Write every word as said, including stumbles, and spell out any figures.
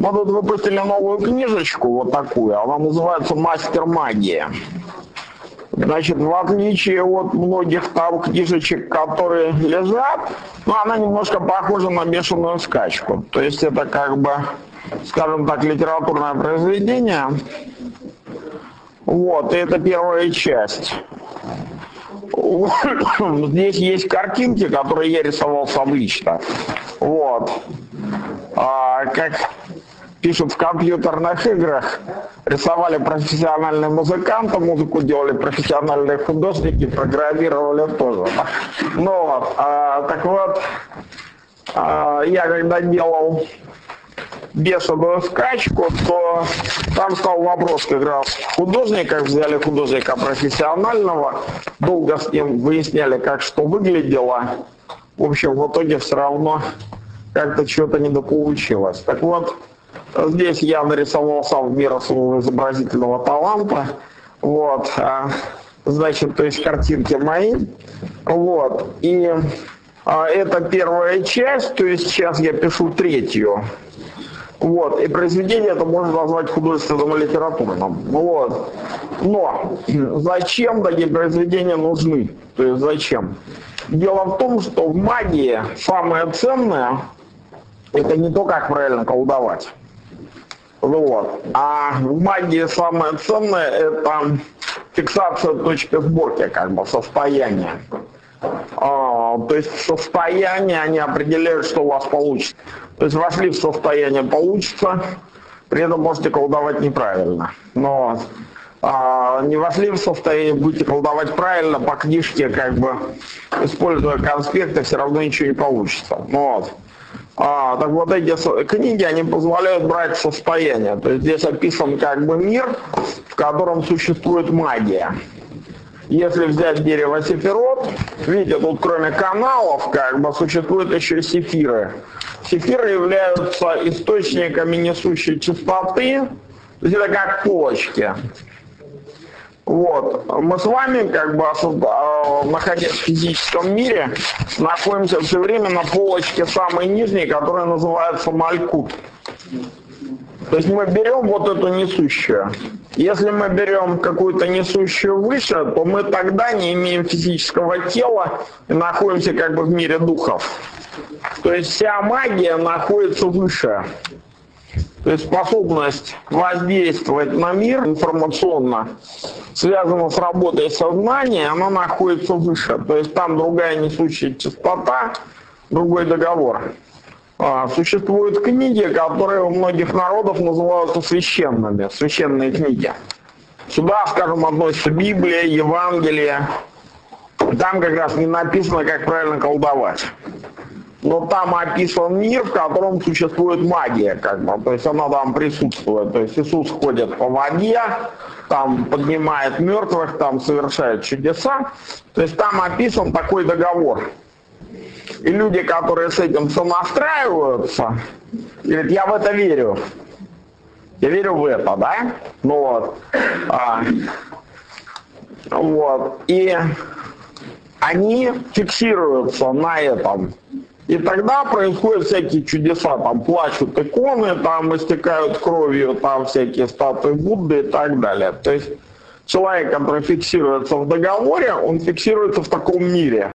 Мы тут выпустили новую книжечку, вот такую, она называется «Мастер магии». Значит, в отличие от многих там книжечек, которые лежат, ну, она немножко похожа на «Бешеную скачку». То есть это как бы, скажем так, литературное произведение. Вот, и это первая часть. Здесь есть картинки, которые я рисовал сам лично. Вот. А, как пишут в компьютерных играх, рисовали профессиональные музыканты, музыку делали профессиональные художники, программировали тоже. Ну вот, а, так вот, а, я когда делал «Бешеную скачку», то там стал вопрос как раз художника, взяли художника профессионального, долго с ним выясняли, как что выглядело. В общем, в итоге все равно как-то что-то недополучилось. Так вот, здесь я нарисовал сам в меру своего изобразительного таланта. Вот, а, значит, то есть картинки мои. Вот, и а, это первая часть, то есть сейчас я пишу третью. Вот, и произведение это можно назвать художественным и литературным. Вот. Но зачем такие произведения нужны? То есть зачем? Дело в том, что в магии самое ценное это не то, как правильно колдовать. Вот. А в магии самое ценное это фиксация точки сборки, как бы состояния. А, то есть состояние они определяют, что у вас получится. То есть вошли в состояние получится, при этом можете колдовать неправильно. Но а, не вошли в состояние, будете колдовать правильно, по книжке, как бы, используя конспекты, все равно ничего не получится. Вот. А, так вот эти книги, они позволяют брать состояние. То есть здесь описан как бы мир, в котором существует магия. Если взять дерево Сефирот, видите, тут кроме каналов, как бы, существуют еще сефиры. Сефиры являются источниками несущей частоты, то есть это как полочки. Вот. Мы с вами, как бы, находясь в физическом мире, находимся все время на полочке самой нижней, которая называется Малькут. То есть мы берем вот эту несущую. Если мы берем какую-то несущую выше, то мы тогда не имеем физического тела и находимся как бы в мире духов. То есть вся магия находится выше. То есть способность воздействовать на мир информационно связана с работой сознания, она находится выше. То есть там другая несущая частота, другой договор. Существуют книги, которые у многих народов называются священными, священные книги. Сюда, скажем, относятся Библия, Евангелие. Там как раз не написано, как правильно колдовать. Но там описан мир, в котором существует магия, как бы, то есть она там присутствует. То есть Иисус ходит по воде, там поднимает мертвых, там совершает чудеса. То есть там описан такой договор. И люди, которые с этим сонастраиваются, говорят, я в это верю. Я верю в это, да? Ну вот. А, вот. И они фиксируются на этом. И тогда происходят всякие чудеса. Там плачут иконы, там истекают кровью, там всякие статуи Будды и так далее. То есть человек, который фиксируется в договоре, он фиксируется в таком мире.